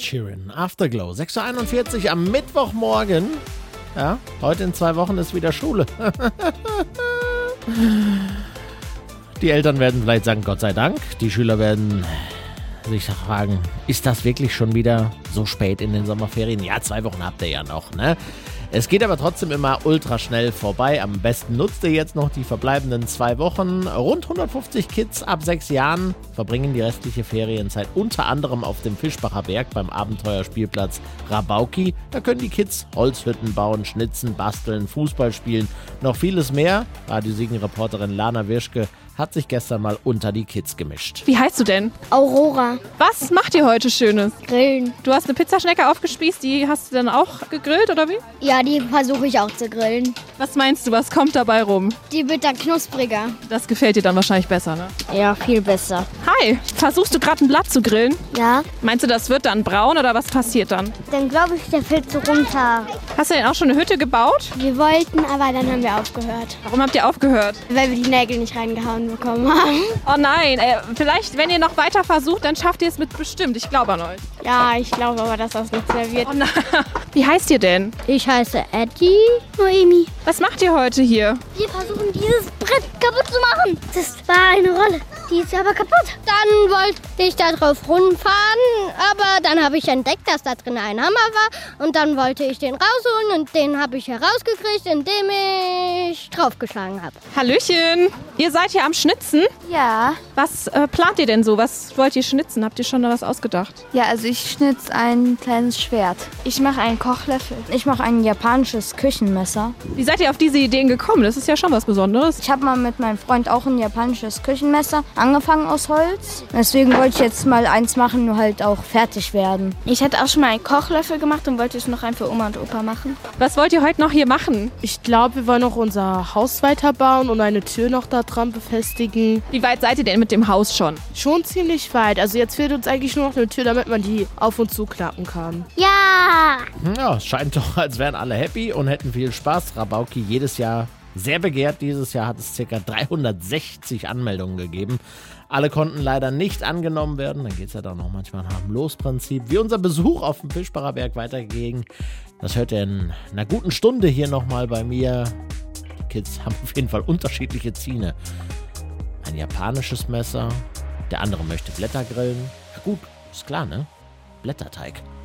Sheeran, Afterglow, 6.41 Uhr am Mittwochmorgen. Ja, heute in 2 Wochen ist wieder Schule. Die Eltern werden vielleicht sagen, Gott sei Dank. Die Schüler werden sich fragen, ist das wirklich schon wieder so spät in den Sommerferien? Ja, 2 Wochen habt ihr ja noch, ne? Es geht aber trotzdem immer ultra schnell vorbei. Am besten nutzt ihr jetzt noch die verbleibenden 2 Wochen. Rund 150 Kids ab 6 Jahren verbringen die restliche Ferienzeit unter anderem auf dem Fischbacher Berg beim Abenteuerspielplatz Rabauki. Da können die Kids Holzhütten bauen, schnitzen, basteln, Fußball spielen, noch vieles mehr. Radio-Siegen-Reporterin Lana Wirschke hat sich gestern mal unter die Kids gemischt. Wie heißt du denn? Aurora. Was macht ihr heute Schönes? Grillen. Du hast eine Pizzaschnecke aufgespießt, die hast du dann auch gegrillt, oder wie? Ja, die versuche ich auch zu grillen. Was meinst du, was kommt dabei rum? Die wird dann knuspriger. Das gefällt dir dann wahrscheinlich besser, ne? Ja, viel besser. Hi, versuchst du gerade ein Blatt zu grillen? Ja, Meinst du, das wird dann braun oder was passiert dann? dann glaube ich, der fällt so runter. Hast du denn auch schon eine Hütte gebaut? Wir wollten, aber dann haben wir aufgehört. Warum habt ihr aufgehört? Weil wir die Nägel nicht reingehauen bekommen haben. Oh nein, vielleicht, wenn ihr noch weiter versucht, dann schafft ihr es mit bestimmt. Ich glaube an euch. Ja, ich glaube aber, dass das nichts mehr wird. Oh nein. Wie heißt ihr denn? Ich heiße Eddie Noemi. Was macht ihr heute hier? Wir versuchen, dieses Brett kaputt zu machen. Das war eine Rolle. Die ist aber kaputt. Dann wollte ich da drauf rumfahren, aber dann habe ich entdeckt, dass da drin ein Hammer war. Und dann wollte ich den rausholen und den habe ich herausgekriegt, indem ich draufgeschlagen habe. Hallöchen. Ihr seid hier am Schnitzen. Ja, Was plant ihr denn so? Was wollt ihr schnitzen? Habt ihr schon da was ausgedacht? ja, also ich schnitze ein kleines Schwert. Ich mache einen Kochlöffel. Ich mache ein japanisches Küchenmesser. Wie seid ihr auf diese Ideen gekommen? Das ist ja schon was Besonderes. Ich habe mal mit meinem Freund auch ein japanisches Küchenmesser angefangen aus Holz. Deswegen wollte ich jetzt mal eins machen, nur halt auch fertig werden. Ich hatte auch schon mal einen Kochlöffel gemacht und wollte es noch einen für Oma und Opa machen. Was wollt ihr heute noch hier machen? Ich glaube, wir wollen noch unser Haus weiterbauen und eine Tür noch da dran befestigen. Wie weit seid ihr denn mit dem Haus schon? Schon ziemlich weit. Also jetzt fehlt uns eigentlich nur noch eine Tür, damit man die auf und zu knacken kann. Ja! Ja, es scheint doch, als wären alle happy und hätten viel Spaß. Rabauki jedes Jahr sehr begehrt. Dieses Jahr hat es ca. 360 Anmeldungen gegeben. Alle konnten leider nicht angenommen werden. Dann geht es ja doch noch manchmal nach dem Losprinzip. Wie unser Besuch auf dem Fischbacher Berg weiterging, das hört ihr in einer guten Stunde hier nochmal bei mir. Die Kids haben auf jeden Fall unterschiedliche Ziele. Ein japanisches Messer, der andere möchte Blätter grillen. Ja gut, ist klar, ne? Blätterteig.